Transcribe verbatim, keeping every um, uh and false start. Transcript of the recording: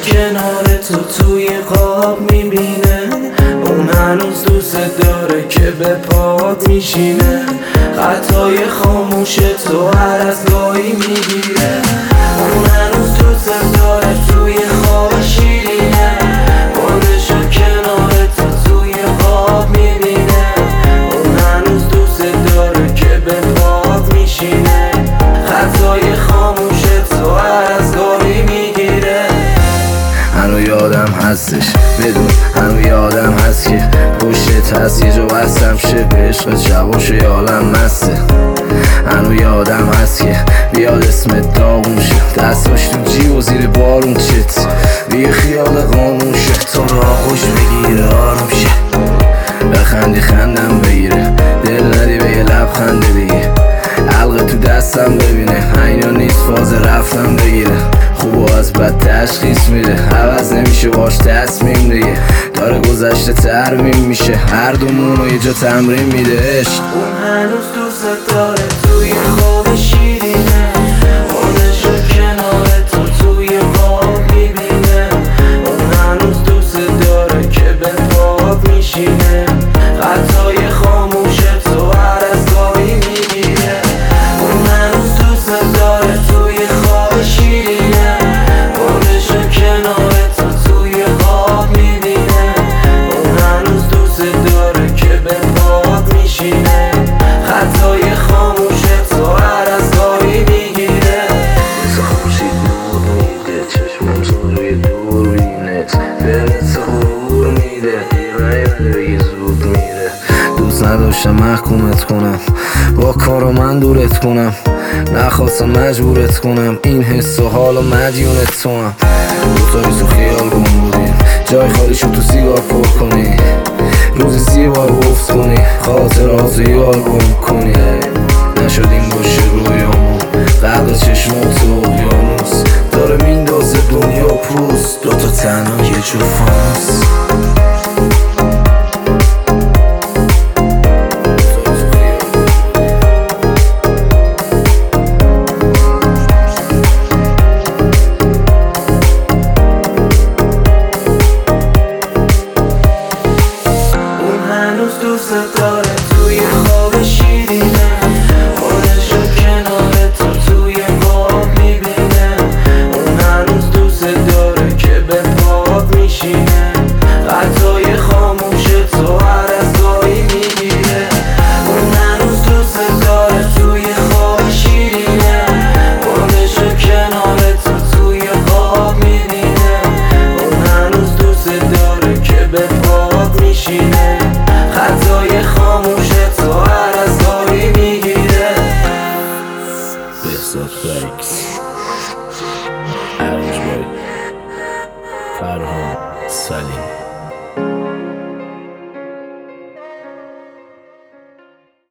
کنار تو توی خواب میبینه. اون هنوز دوست داره که به پات میشینه. خطای خاموش تو هر از گاهی میگیره. اون هنوز دوست داره توی خواب شیرینه. خودشو کنار تو توی خواب میبینه. اون هنوز دوست داره که به پات میشینه. خطای خاموش تو هر از گاهی میگیره. هنو یادم هستش بدون، هنو یادم هست که پشتت هست یه جا بستم شه به عشقت شباش یه عالم مسته. هنو یادم هست که بیاد اسمت داغون شه، دستاش تو جیب و زیر بارون چت بی خیال قانون شه. تو را خوش بگیره آروم شه، بخندی خندم بگیره، دل ندی به یه لبخنده دیگه. حلقه تو دستم ببینه، اینا نیست فاز رفتم بگیره. خوب و از بد تشخیص میده، عوض نمیشه باش تصمیم دیگه. داره گذشته ترمیم میشه، هر دومونو یه جا تمرین میده عشق. اون هنوز دوست داره توی خواب شیرینه. خودشو کنار تو توی خواب میبینه. اون هنوز دوست داره که به پات میشینه. خطای خاموش تو هر از گاهی میگیره. اون هنوز دوست داره توی خواب شیرینه. خودشو کنار تو توی خواب میبینه. اون هنوز دوست داره که به پات میشینه. خطای خاموش تو هر از گاهی میگیره. خاموشی دور میده، چشمم تو روی دور بینت بینت غرور میده، دیره بگی زود میره. دوست نداشتم محکومت کنم، با کارو من دورت کنم، نخواستم مجبورت کنم، این حس و حال و مدیونت تو هم. دوتایی تو خیال گم بودیم، جای خالی شد تو سیگار پر کنی، روزی سی بار گفت کنی، خاطرات یار گم کنی. نشدیم باشه رویامون، قدر چشمات و اقیانوس داره میندازه دنیا پوست، دوتا تنها یه جو فانوس. هنوز دوست داره توی خواب شیرینه. خودشو کنار تو توی خواب میبینه. اون هنوز دوست داره که به پات میشینه. خطای خاموش تو هر از گاهی میگیره. اون هنوز دوست داره توی خواب شیرینه. خودشو کنار تو توی خواب میبینه. اون هنوز دوست داره که به پات میشینه. خطای خاموش تو هر از گاهی میگیره. بهزاد فیکس